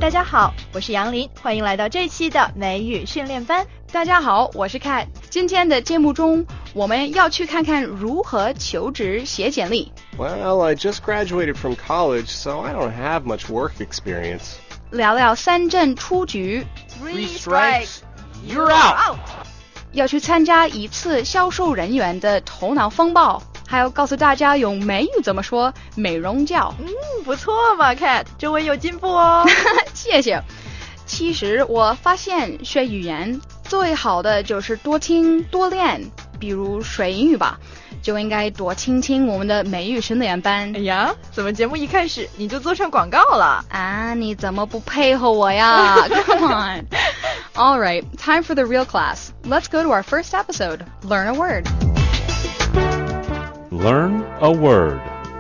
大家好，我是杨林，欢迎来到这期的美语训练班。 大家好，我是 Kat。今天的节目中，我们要去看看如何求职写简历。 Well, I just graduated from college, so I don't have much work experience. 聊聊三振出局 Three strikes, you're out. 要去参加一次销售人员的头脑风暴，还要告诉大家用美语怎么说美容觉。 不错嘛 Kat， 中文有进步哦。 谢谢。其实我发现学语言最好的就是多听多练，比如学英语吧，就应该多听听我们的美语训练班。 哎呀，怎么节目一开始你就做上广告了啊？你怎么不配合我呀？Come on. All right, time for the real class. Let's go to our first episode. Learn a word. Learn a word.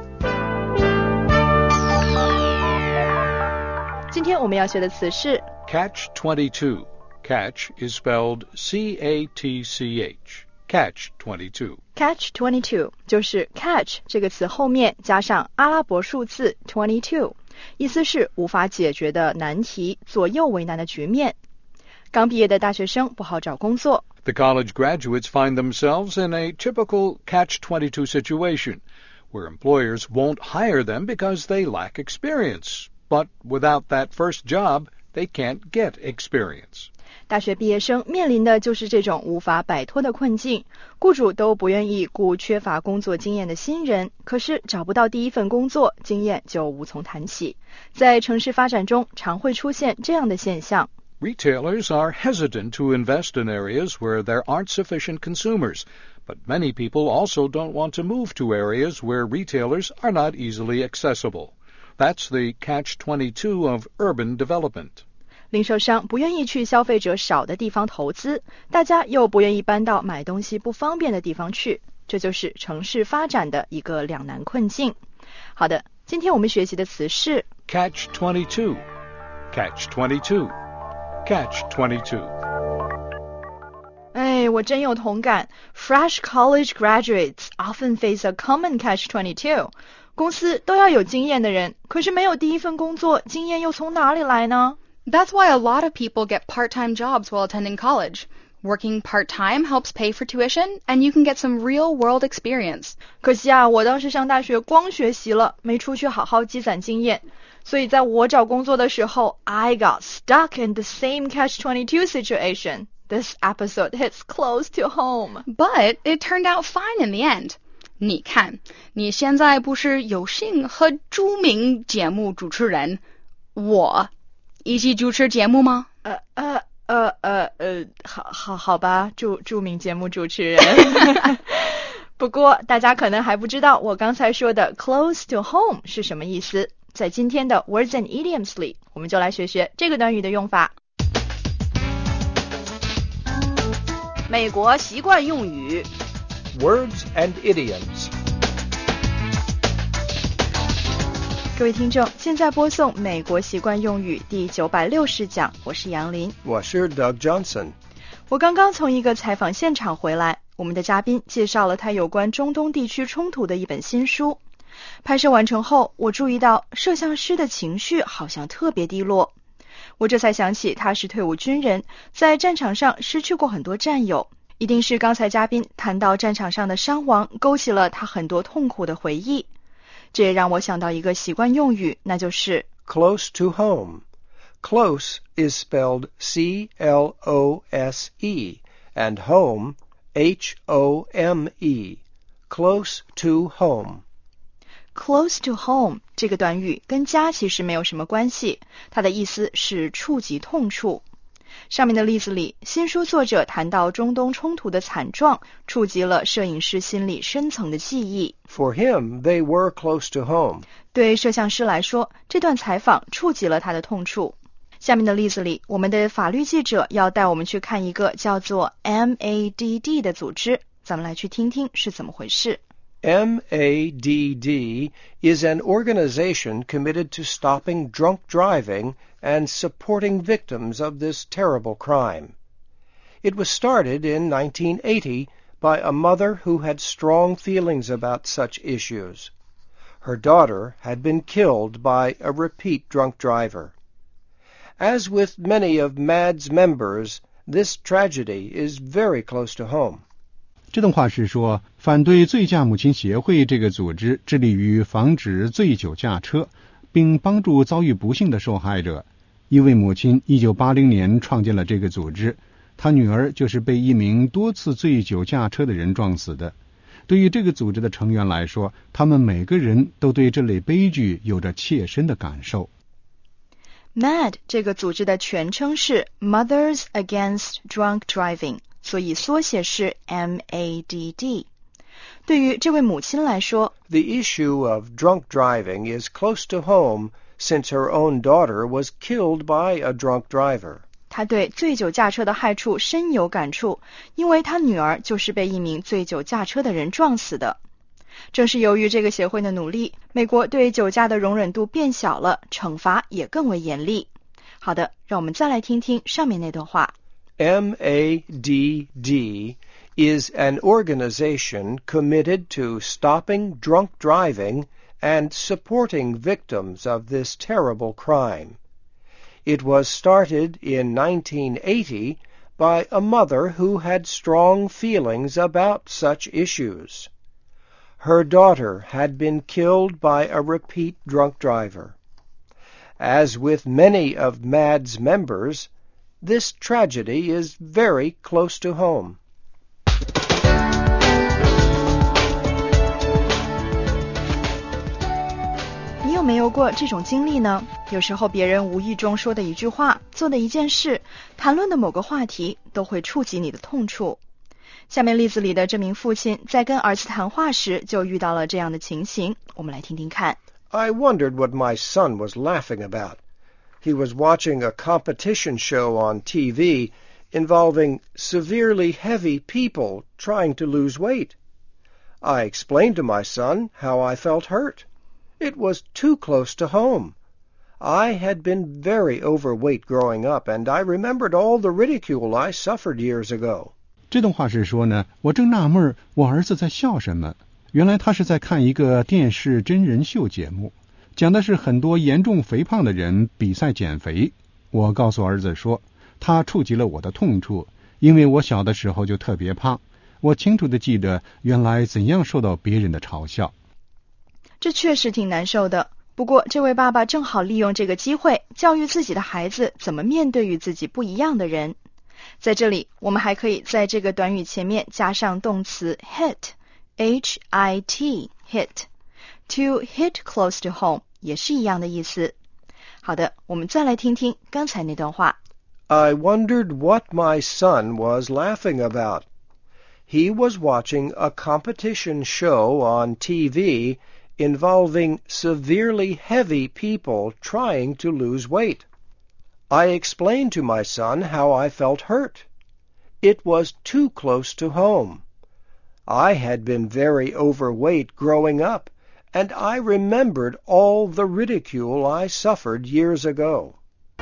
今天我们要学的词是 Catch-22. Catch is spelled C-A-T-C-H. Catch-22. Catch-22 就是 catch 这个词后面加上阿拉伯数字 22， 意思是无法解决的难题，左右为难的局面。刚毕业的大学生不好找工作。 The college graduates find themselves in a typical catch-22 situation, where employers won't hire them because they lack experience. But without that first job, they can't get experience. 大学毕业生面临的就是这种无法摆脱的困境，雇主都不愿意雇缺乏工作经验的新人，可是找不到第一份工作，经验就无从谈起。在城市发展中，常会出现这样的现象。 Retailers are hesitant to invest in areas where there aren't sufficient consumers, but many people also don't want to move to areas where retailers are not easily accessible. That's the catch-22 of urban development. 零售商不愿意去消费者少的地方投资，大家又不愿意搬到买东西不方便的地方去，这就是城市发展的一个两难困境。好的，今天我们学习的词是 Catch-22. Catch-22. Catch-22. 哎，我真有同感。Fresh college graduates often face a common catch-22. 公司都要有经验的人，可是没有第一份工作，经验又从哪里来呢？ That's why a lot of people get part-time jobs while attending college. Working part-time helps pay for tuition, and you can get some real-world experience. 可惜啊，我当时上大学光学习了，没出去好好积攒经验。所以在我找工作的时候 I got stuck in the same catch-22 situation. This episode hits close to home. But it turned out fine in the end. 你看，你现在不是有幸和著名节目主持人我一起主持节目吗？ 好吧，著名节目主持人。不过大家可能还不知道我刚才说的 close to home 是什么意思。在今天的 Words and Idioms 里，我们就来学学这个短语的用法。美国习惯用语 Words and idioms. 各位听众，现在播送美国习惯用语第960讲，我是杨林， 我是 Doug Johnson. 我刚刚从一个采访现场回来，我们的嘉宾介绍了他有关中东地区冲突的一本新书。拍摄完成后，我注意到摄像师的情绪好像特别低落。我这才想起他是退伍军人，在战场上失去过很多战友，一定是刚才嘉宾谈到战场上的伤亡，勾起了他很多痛苦的回忆。这也让我想到一个习惯用语，那就是 Close to home. Close is spelled C-L-O-S-E, and home, H-O-M-E. Close to home.Close to home 这个短语跟家其实没有什么关系，它的意思是触及痛处。上面的例子里，新书作者谈到中东冲突的惨状，触及了摄影师心里深层的记忆。 For him, they were close to home. 对摄像师来说，这段采访触及了他的痛处。下面的例子里，我们的法律记者要带我们去看一个叫做 MADD 的组织，咱们来去听听是怎么回事。 MADD is an organization committed to stopping drunk driving and supporting victims of this terrible crime. It was started in 1980 by a mother who had strong feelings about such issues. Her daughter had been killed by a repeat drunk driver. As with many of MAD's members, this tragedy is very close to home. 这段话是说，反对醉驾母亲协会这个组织致力于防止醉酒驾车，并帮助遭遇不幸的受害者。一位母亲1980年创建了这个组织，她女儿就是被一名多次醉酒驾车的人撞死的。对于这个组织的成员来说，他们每个人都对这类悲剧有着切身的感受。 MAD 这个组织的全称是 Mothers Against Drunk Driving， 所以缩写是 MADD。 对于这位母亲来说， The issue of drunk driving is close to home since her own daughter was killed by a drunk driver. 她对醉酒驾车的害处深有感触，因为她女儿就是被一名醉酒驾车的人撞死的。正是由于这个协会的努力，美国对酒驾的容忍度变小了，惩罚也更为严厉。好的，让我们再来听听上面那段话。 MADD is an organization committed to stopping drunk driving and supporting victims of this terrible crime. It was started in 1980 by a mother who had strong feelings about such issues. Her daughter had been killed by a repeat drunk driver. As with many of MAD's members, this tragedy is very close to home. 你有没有过这种经历呢？有时候别人无意中说的一句话，做的一件事，谈论的某个话题，都会触及你的痛处。下面例子里的这名父亲在跟儿子谈话时就遇到了这样的情形，我们来听听看。 I wondered what my son was laughing about. He was watching a competition show on TV involving severely heavy people trying to lose weight. I explained to my son how I felt hurt. It was too close to home. I had been very overweight growing up, and I remembered all the ridicule I suffered years ago. 这段话是说呢，我正纳闷我儿子在笑什么，原来他是在看一个电视真人秀节目，讲的是很多严重肥胖的人比赛减肥。我告诉儿子说，他触及了我的痛处，因为我小的时候就特别胖，我清楚地记得原来怎样受到别人的嘲笑。 这确实挺难受的，不过这位爸爸正好利用这个机会教育自己的孩子怎么面对与自己不一样的人。在这里我们还可以在这个短语前面加上动词 hit H-I-T hit To hit close to home 也是一样的意思。好的，我们再来听听刚才那段话。 I wondered what my son was laughing about. He was watching a competition show on TV involving severely heavy people trying to lose weight. I explained to my son how I felt hurt. It was too close to home. I had been very overweight growing up, and I remembered all the ridicule I suffered years ago.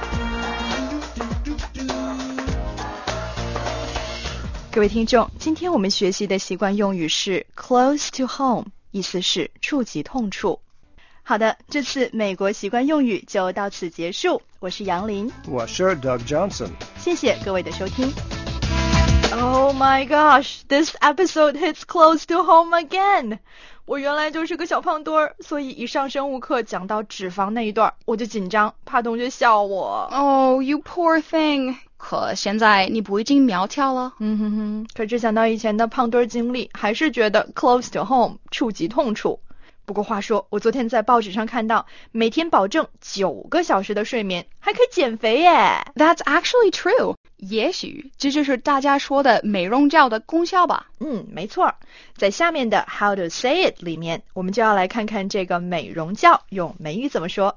各位听众，今天我们学习的习惯用语是 close to home， 意思是触及痛处。好的，这次美国习惯用语就到此结束。我是杨林， 我是 Doug Johnson。 谢谢各位的收听。Oh my gosh, this episode hits close to home again. 我原来就是个小胖墩儿，所以一上生物课讲到脂肪那一段，我就紧张，怕同学笑我。 Oh, you poor thing. 可现在你不已经苗条了？ 可是想到以前的胖墩儿经历，还是觉得 close to home 触及痛处。不过话说，我昨天在报纸上看到，每天保证9个小时的睡眠还可以减肥耶。 That's actually true. 也许这就是大家说的美容觉的功效吧。 没错。在下面的 How to say it 里面，我们就要来看看这个美容觉用美语怎么说。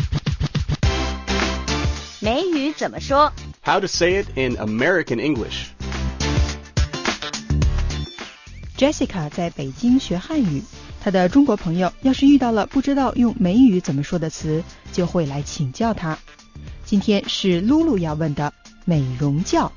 美语怎么说？ How to say it in American English. Jessica 在北京学汉语，她的中国朋友要是遇到了不知道用美语怎么说的词，就会来请教她。今天是露露要问的美容觉。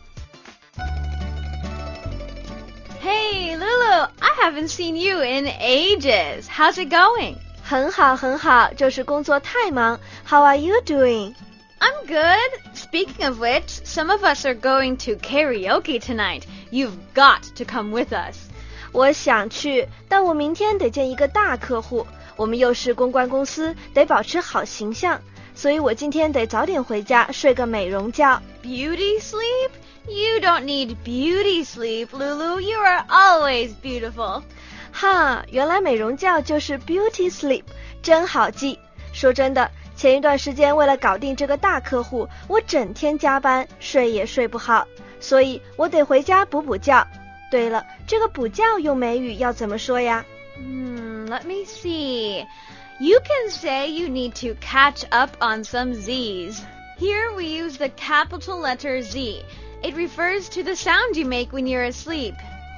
Hey, Lulu, I haven't seen you in ages. How's it going? 很好，很好，就是工作太忙。How are you doing? I'm good. Speaking of which, some of us are going to karaoke tonight. You've got to come with us. 我想去，但我明天得见一个大客户，我们又是公关公司，得保持好形象，所以我今天得早点回家，睡个美容觉。 Beauty sleep? You don't need beauty sleep, Lulu. You are always beautiful. 哈，原来美容觉就是 beauty sleep， 真好记。说真的，前一段时间为了搞定这个大客户，我整天加班，睡也睡不好，所以我得回家补补觉。对了，这个补觉用美语要怎么说呀 ？Let me see. You can say you need to catch up on some Z's. Here we use the capital letter Z. It refers to the sound you make when you're asleep.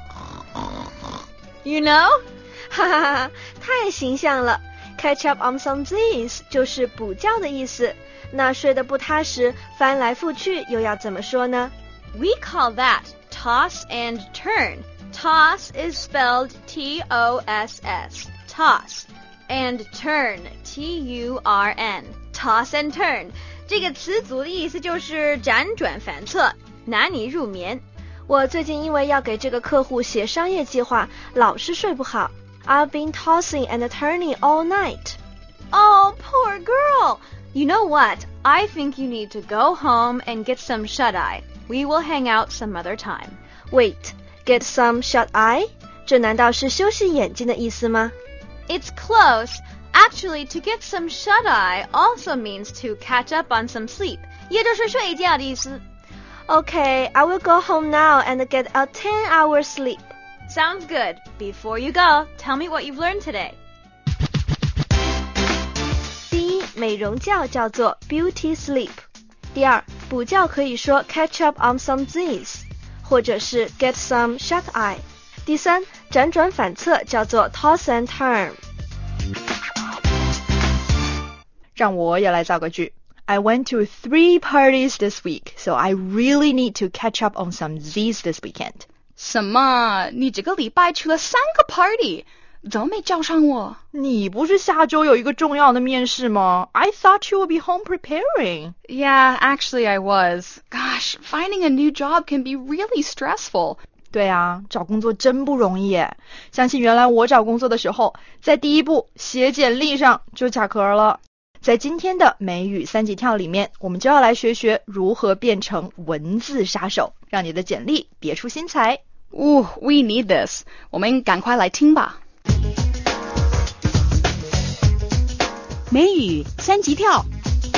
You know? 哈哈哈，太形象了。Catch up on some Z's 就是补觉的意思。那睡得不踏实，翻来覆去又要怎么说呢？ We call that toss and turn. Toss is spelled T-O-S-S. Toss. And turn. T-U-R-N. Toss and turn. 这个词组的意思就是辗转反侧，拿你入眠。我最近因为要给这个客户写商业计划，老是睡不好。I've been tossing and turning all night. Oh, poor girl. You know what? I think you need to go home and get some shut-eye. We will hang out some other time. Wait, get some shut-eye? 这难道是休息眼睛的意思吗？ It's close. Actually, to get some shut-eye also means to catch up on some sleep. 也就是睡觉的意思。Okay, I will go home now and get a 10-hour sleep. Sounds good. Before you go, tell me what you've learned today. 第一，美容觉叫做 beauty sleep。第二，补觉可以说 catch up on some Z's， 或者是 get some shut-eye。第三，辗转反侧叫做 toss and turn。 让我也来造个句。I went to 3 parties this week, so I really need to catch up on some Z's this weekend. 什么？你这个礼拜去了3个 party， 怎么没叫上我？ 你不是下周有一个重要的面试吗？ I thought you would be home preparing. Yeah, actually I was. Gosh, finding a new job can be really stressful. 对啊，找工作真不容易耶。相信原来我找工作的时候，在第一步写简历上就卡壳了。在今天的美语3级跳里面，我们就要来学学如何变成文字杀手，让你的简历别出心裁。 We need this. 我们赶快来听吧。 美语3级跳。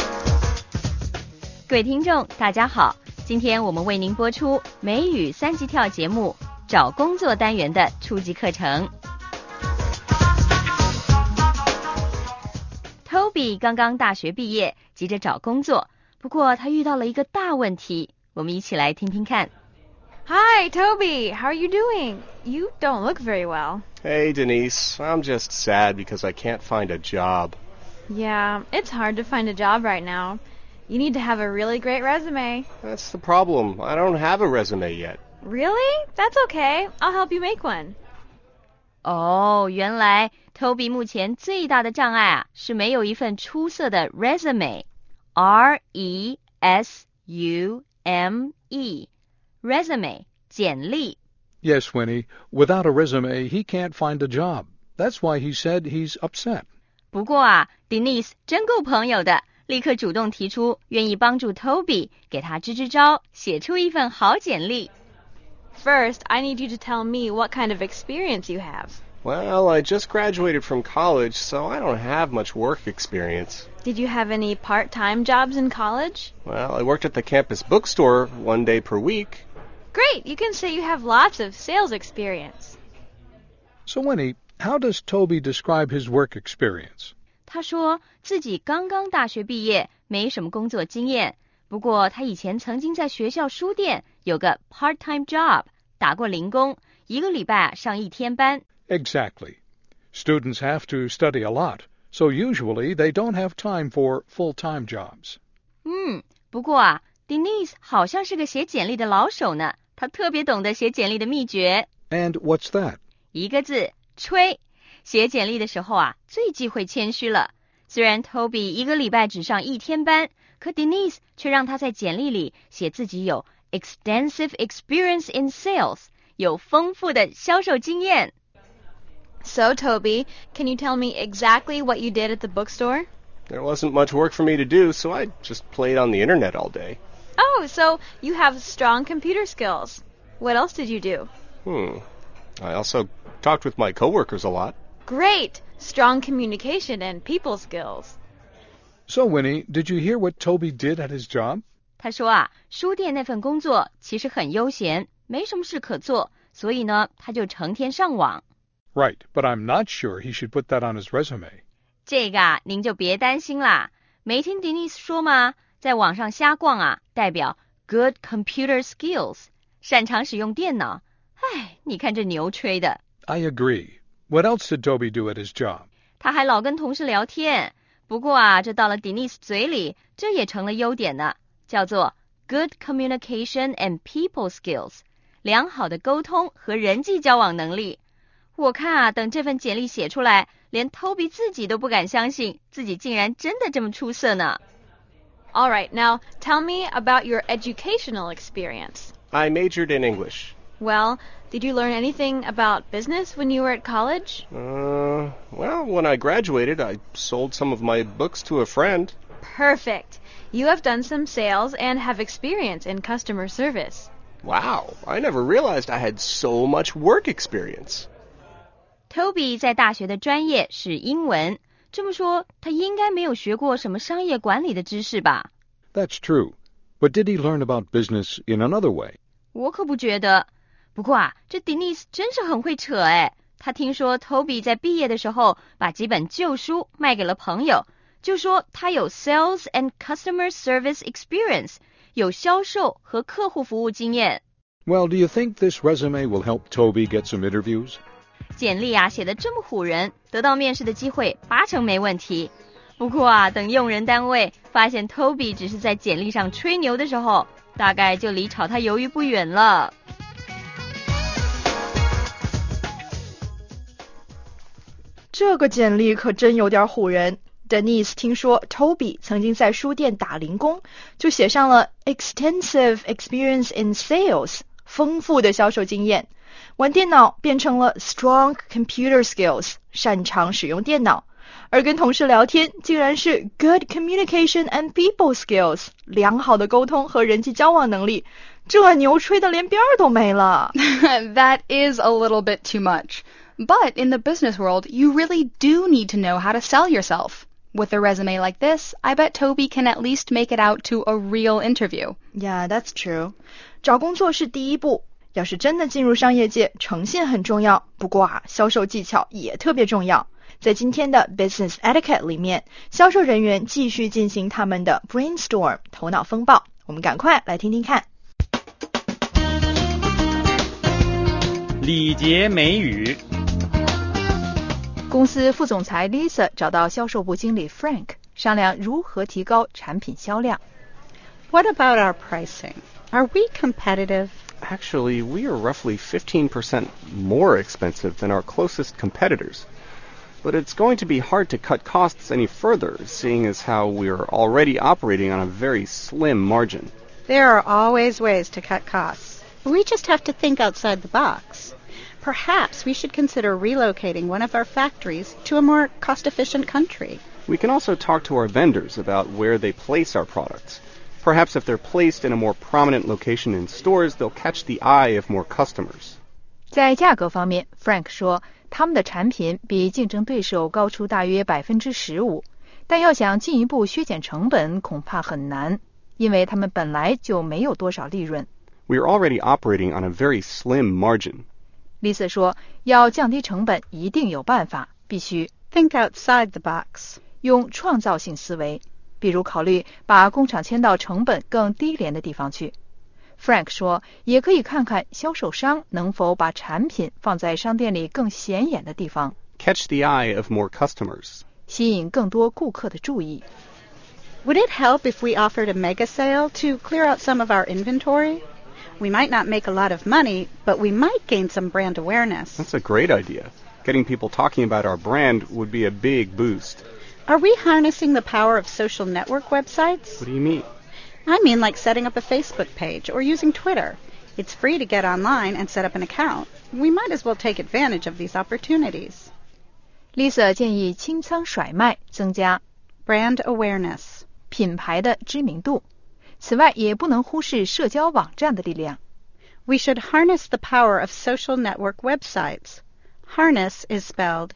各位听众，大家好，今天我们为您播出美语3级跳节目找工作单元的初级课程。Toby 刚刚大学毕业，急着找工作，不过他遇到了一个大问题，我们一起来听听看。 Hi, Toby. How are you doing? You don't look very well. Hey, Denise. I'm just sad because I can't find a job. Yeah, it's hard to find a job right now. You need to have a really great resume. That's the problem. I don't have a resume yet. Really? That's okay. I'll help you make one. 哦，原来 Toby 目前最大的障碍啊，是没有一份出色的 resume。R-E-S-U-M-E。Resume， 简历。 Yes, Winnie. Without a resume, he can't find a job. That's why he said he's upset. 不过啊 ，Denise 真够朋友的，立刻主动提出愿意帮助 Toby， 给他支支招，写出一份好简历。 First, I need you to tell me what kind of experience you have. Well, I just graduated from college, so I don't have much work experience. Did you have any part-time jobs in college? Well, I worked at the campus bookstore 1 day per week. Great! You can say you have lots of sales experience. So, Winnie, how does Toby describe his work experience? 他说自己刚刚大学毕业，没什么工作经验。不过他以前曾经在学校书店有个 part-time job， 打过零工，1个礼拜上1天班。 Exactly. Students have to study a lot, so usually they don't have time for full-time jobs. 不过啊 Denise 好像是个写简历的老手呢，她特别懂得写简历的秘诀。 And what's that? 一个字，吹。写简历的时候啊，最忌讳谦虚了。 虽然 Toby 一个礼拜只上1天班，可 Denise 却让他在简历里写自己有 extensive experience in sales， 有丰富的销售经验。 So, Toby, can you tell me exactly what you did at the bookstore? There wasn't much work for me to do, so I just played on the internet all day. Oh, so you have strong computer skills. What else did you do? I also talked with my coworkers a lot. Great! Strong communication and people skills. So, Winnie, did you hear what Toby did at his job? 他说啊，书店那份工作其实很悠闲，没什么事可做，所以呢，他就成天上网。 Right, but I'm not sure he should put that on his resume. 这个啊，您就别担心啦。没听 Denise 说吗？在网上瞎逛啊，代表 good computer skills， 擅长使用电脑。唉，你看这牛吹的。 I agree. What else did Toby do at his job? 他还老跟同事聊天。不过啊，这到了 Denise 嘴里，这也成了优点呢，叫做 good communication and people skills， 良好的沟通和人际交往能力。我看啊，等这份简历写出来，连 Toby 自己都不敢相信，自己竟然真的这么出色呢。 All right, now tell me about your educational experience. I majored in English. Well, did you learn anything about business when you were at college? Well, when I graduated, I sold some of my books to a friend. Perfect. You have done some sales and have experience in customer service. Wow, I never realized I had so much work experience. Toby 在大学的专业是英文，这么说他应该没有学过什么商业管理的知识吧？ That's true. But did he learn about business in another way? 我可不觉得。不过啊，这 Denise 真是很会扯哎。他听说 Toby 在毕业的时候把几本旧书卖给了朋友，就说他有 sales and customer service experience， 有销售和客户服务经验。 Well, do you think this resume will help Toby get some interviews? 简历啊写得这么唬人，得到面试的机会80%没问题。不过啊，等用人单位发现 Toby 只是在简历上吹牛的时候，大概就离炒他鱿鱼不远了。 这个简历可真有点唬人。Denise 听说 Toby 曾经在书店打零工，就写上了 extensive experience in sales， 丰富的销售经验。玩电脑变成了 strong computer skills， 擅长使用电脑。而跟同事聊天竟然是 good communication and people skills， 良好的沟通和人际交往能力。这牛吹的连边儿都没了。 That is a little bit too much. But in the business world, you really do need to know how to sell yourself. With a resume like this, I bet Toby can at least make it out to a real interview. Yeah, that's true. 找工作是第一步，要是真的进入商业界，诚信很重要。不过啊，销售技巧也特别重要。在今天的 Business Etiquette 里面，销售人员继续进行他们的 brainstorm 头脑风暴。我们赶快来听听看。 礼节美语。 公司副总裁 Lisa 找到销售部经理 Frank 商量如何提高产品销量。 What about our pricing? Are we competitive? Actually, we are roughly 15% more expensive than our closest competitors. But it's going to be hard to cut costs any further, seeing as how we are already operating on a very slim margin. There are always ways to cut costs. We just have to think outside the box. Perhaps we should consider relocating one of our factories to a more cost-efficient country. We can also talk to our vendors about where they place our products. Perhaps if they're placed in a more prominent location in stores, they'll catch the eye of more customers. 在价格方面 ，Frank 说他们的产品比竞争对手高出大约 15%， 但要想进一步削减成本恐怕很难，因为他们本来就没有多少利润。 We are already operating on a very slim margin. Lisa 说要降低成本一定有办法，必须 think outside the box， 用创造性思维，比如考虑把工厂迁到成本更低廉的地方去。Frank 说也可以看看销售商能否把产品放在商店里更显眼的地方， catch the eye of more customers， 吸引更多顾客的注意。 Would it help if we offered a mega sale to clear out some of our inventory? We might not make a lot of money, but we might gain some brand awareness. That's a great idea. Getting people talking about our brand would be a big boost. Are we harnessing the power of social network websites? What do you mean? I mean like setting up a Facebook page or using Twitter. It's free to get online and set up an account. We might as well take advantage of these opportunities. Lisa 建议清仓甩卖，增加 brand awareness 品牌的知名度。此外，也不能忽视社交网站的力量。 We should harness the power of social network websites. Harness is spelled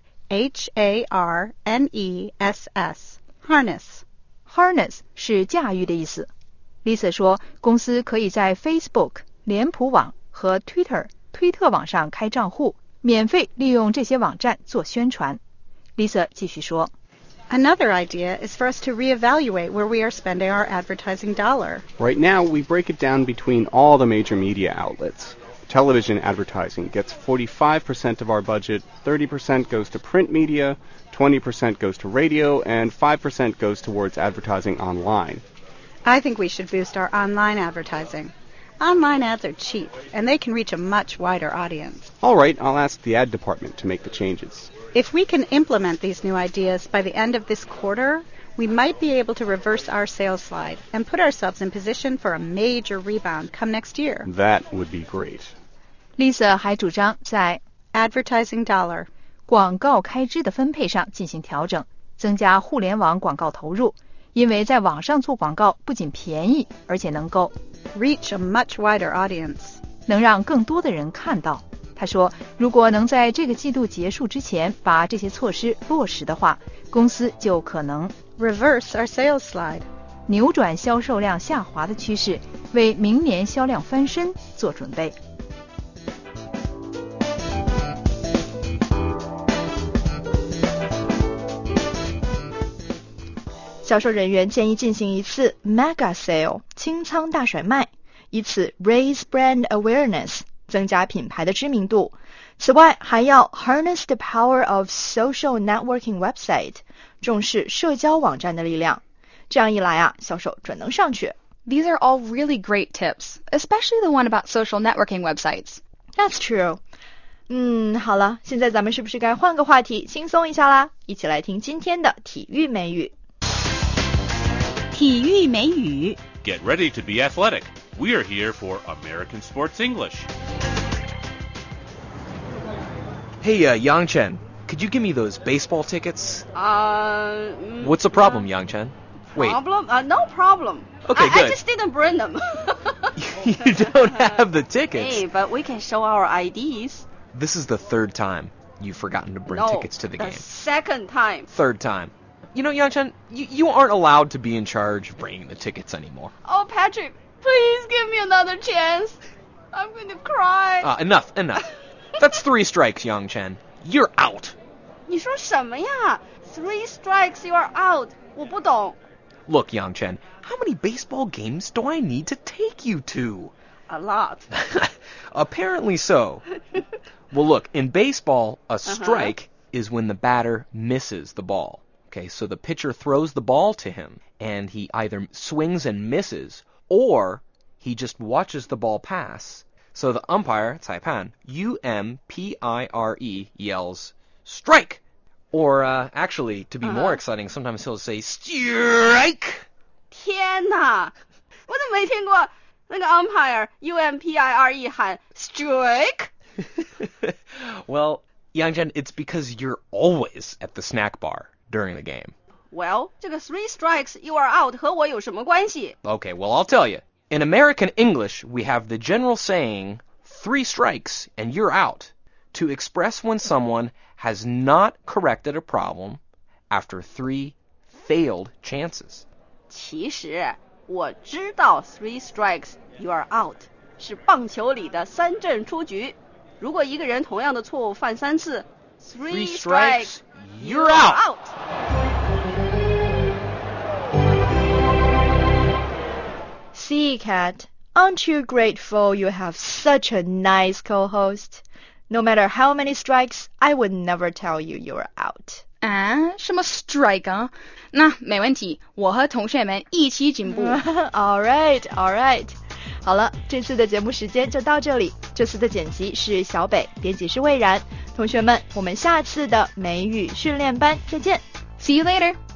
H-A-R-N-E-S-S. Harness. Harness 是驾驭的意思。Lisa 说，公司可以在 Facebook、脸谱网和 Twitter 推特网上开账户，免费利用这些网站做宣传。Lisa 继续说。 Another idea is for us to reevaluate where we are spending our advertising dollar. Right now, we break it down between all the major media outlets. Television advertising gets 45% of our budget, 30% goes to print media, 20% goes to radio, and 5% goes towards advertising online. I think we should boost our online advertising. Online ads are cheap, and they can reach a much wider audience. All right, I'll ask the ad department to make the changes. If we can implement these new ideas by the end of this quarter, we might be able to reverse our sales slide and put ourselves in position for a major rebound come next year. That would be great. Lisa 还主张在 advertising dollar 广告开支的分配上进行调整，增加互联网广告投入，因为在网上做广告不仅便宜，而且能够 reach a much wider audience 能让更多的人看到。他说，如果能在这个季度结束之前把这些措施落实的话，公司就可能 reverse our sales slide 扭转销售量下滑的趋势，为明年销量翻身做准备。销售人员建议进行一次 mega sale 清仓大甩卖，以此 raise brand awareness 增加品牌的知名度。此外，还要 harness the power of social networking website 重视社交网站的力量。这样一来啊，销售准能上去。 These are all really great tips, especially the one about social networking websites. That's true. 好了，现在咱们是不是该换个话题，轻松一下啦？一起来听今天的体育美语。 体育美语 Get ready to be athletic. We are here for American Sports English. Hey, Yang Chen, could you give me those baseball tickets? What's the problem, Yang Chen? Wait. Problem? No problem. Okay, good. I just didn't bring them. You don't have the tickets. Hey, but we can show our IDs. This is the third time you've forgotten to bring tickets to the game. Second time. Third time. You know, Yang Chen, you aren't allowed to be in charge of bringing the tickets anymore. Oh, Patrick, please give me another chance. I'm going to cry. Enough. That's 3 strikes, Yang Chen. You're out. 你说什么呀? 3 strikes, you are out. 我不懂. Look, Yang Chen, how many baseball games do I need to take you to? A lot. Apparently so. Well, look, in baseball, a strike is when the batter misses the ball. Okay, so the pitcher throws the ball to him, and he either swings and misses, or he just watches the ball pass. So the umpire, 裁判, U-M-P-I-R-E, yells, strike! Or, actually, to be more exciting, sometimes he'll say, strike! 天哪，我怎么没听过那个 umpire, U-M-P-I-R-E 喊 strike? Well, Yang Chen, it's because you're always at the snack bar during the game. Well, 这个 3 strikes, you are out 和我有什么关系? Okay, well, I'll tell you. In American English, we have the general saying, 3 strikes and you're out, to express when someone has not corrected a problem after 3 failed chances. 其实我知道 3 strikes, you are out 是棒球里的3振出局。如果一个人同样的错误犯3次 3 strikes, you're out. See, Kat, aren't you grateful you have such a nice co-host? No matter how many strikes, I would never tell you you're out. 什么 strike 啊？那没问题，我和同学们一起进步。 All right. 好了，这次的节目时间就到这里。这次的剪辑是小北，编辑是魏然。同学们，我们下次的美语训练班再见。 See you later.